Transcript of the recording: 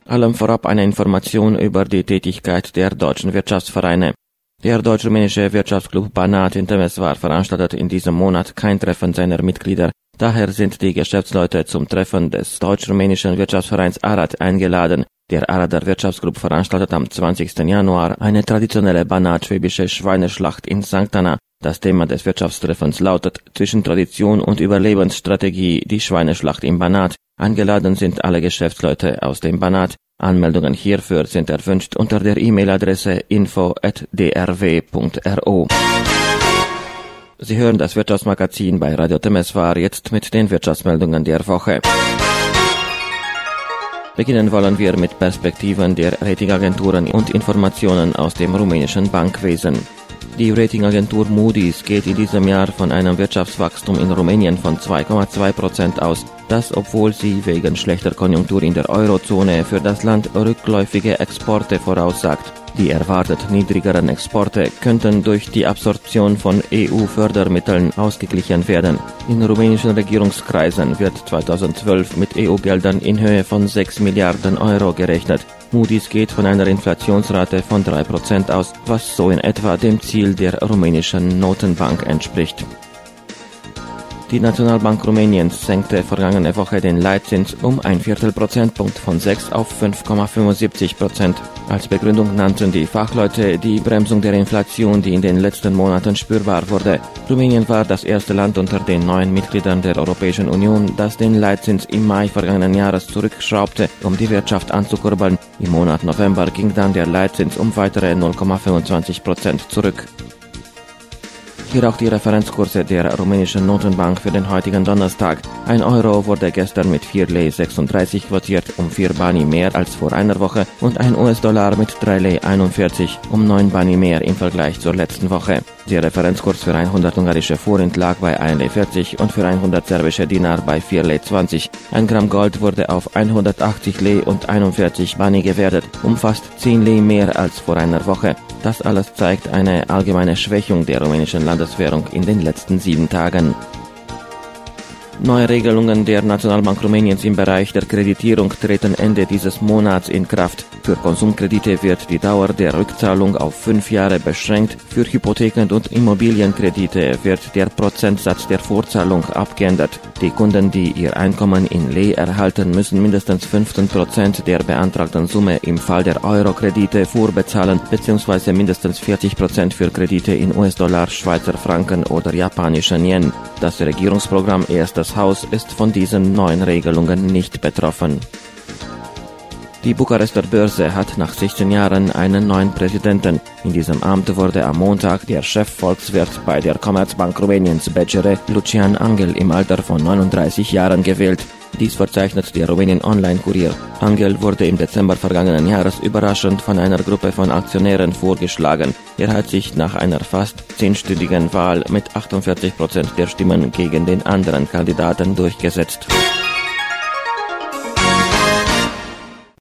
Allem vorab eine Information über die Tätigkeit der deutschen Wirtschaftsvereine. Der deutsch-rumänische Wirtschaftsclub Banat in Temesvar veranstaltet in diesem Monat kein Treffen seiner Mitglieder. Daher sind die Geschäftsleute zum Treffen des deutsch-rumänischen Wirtschaftsvereins Arad eingeladen. Der Arader Wirtschaftsclub veranstaltet am 20. Januar eine traditionelle banat-schwäbische Schweineschlacht in St. Anna. Das Thema des Wirtschaftstreffens lautet zwischen Tradition und Überlebensstrategie die Schweineschlacht im Banat. Eingeladen sind alle Geschäftsleute aus dem Banat. Anmeldungen hierfür sind erwünscht unter der E-Mail-Adresse info@drw.ro. Sie hören das Wirtschaftsmagazin bei Radio Temesvar jetzt mit den Wirtschaftsmeldungen der Woche. Beginnen wollen wir mit Perspektiven der Ratingagenturen und Informationen aus dem rumänischen Bankwesen. Die Ratingagentur Moody's geht in diesem Jahr von einem Wirtschaftswachstum in Rumänien von 2,2% aus, das obwohl sie wegen schlechter Konjunktur in der Eurozone für das Land rückläufige Exporte voraussagt. Die erwartet niedrigeren Exporte könnten durch die Absorption von EU-Fördermitteln ausgeglichen werden. In rumänischen Regierungskreisen wird 2012 mit EU-Geldern in Höhe von 6 Milliarden Euro gerechnet. Moody's geht von einer Inflationsrate von 3% aus, was so in etwa dem Ziel der rumänischen Notenbank entspricht. Die Nationalbank Rumäniens senkte vergangene Woche den Leitzins um 1/4 Prozentpunkt von 6 auf 5,75%. Als Begründung nannten die Fachleute die Bremsung der Inflation, die in den letzten Monaten spürbar wurde. Rumänien war das erste Land unter den neuen Mitgliedern der Europäischen Union, das den Leitzins im Mai vergangenen Jahres zurückschraubte, um die Wirtschaft anzukurbeln. Im Monat November ging dann der Leitzins um weitere 0,25% zurück. Hier auch die Referenzkurse der rumänischen Notenbank für den heutigen Donnerstag. 1 Euro wurde gestern mit 4,36 Lei quotiert, um 4 Bani mehr als vor einer Woche, und 1 US-Dollar mit 3,41 Lei, um 9 Bani mehr im Vergleich zur letzten Woche. Der Referenzkurs für 100 ungarische Forint lag bei 1,40 Lei und für 100 serbische Dinar bei 4,20 Lei. 1 Gramm Gold wurde auf 180 Lei und 41 Bani gewertet, um fast 10 Lei mehr als vor einer Woche. Das alles zeigt eine allgemeine Schwächung der rumänischen Landeswährung in den letzten 7 Tagen. Neue Regelungen der Nationalbank Rumäniens im Bereich der Kreditierung treten Ende dieses Monats in Kraft. Für Konsumkredite wird die Dauer der Rückzahlung auf 5 Jahre beschränkt. Für Hypotheken und Immobilienkredite wird der Prozentsatz der Vorzahlung abgeändert. Die Kunden, die ihr Einkommen in Lei erhalten, müssen mindestens 15% der beantragten Summe im Fall der Euro-Kredite vorbezahlen bzw. mindestens 40% für Kredite in US-Dollar, Schweizer Franken oder japanischen Yen. Das Regierungsprogramm Erstes Haus ist von diesen neuen Regelungen nicht betroffen. Die Bukarester Börse hat nach 16 Jahren einen neuen Präsidenten. In diesem Amt wurde am Montag der Chefvolkswirt bei der Commerzbank Rumäniens BCR, Lucian Angel, im Alter von 39 Jahren gewählt. Dies verzeichnet der Rumänien Online-Kurier. Angel wurde im Dezember vergangenen Jahres überraschend von einer Gruppe von Aktionären vorgeschlagen. Er hat sich nach einer fast 10-stündigen Wahl mit 48% der Stimmen gegen den anderen Kandidaten durchgesetzt.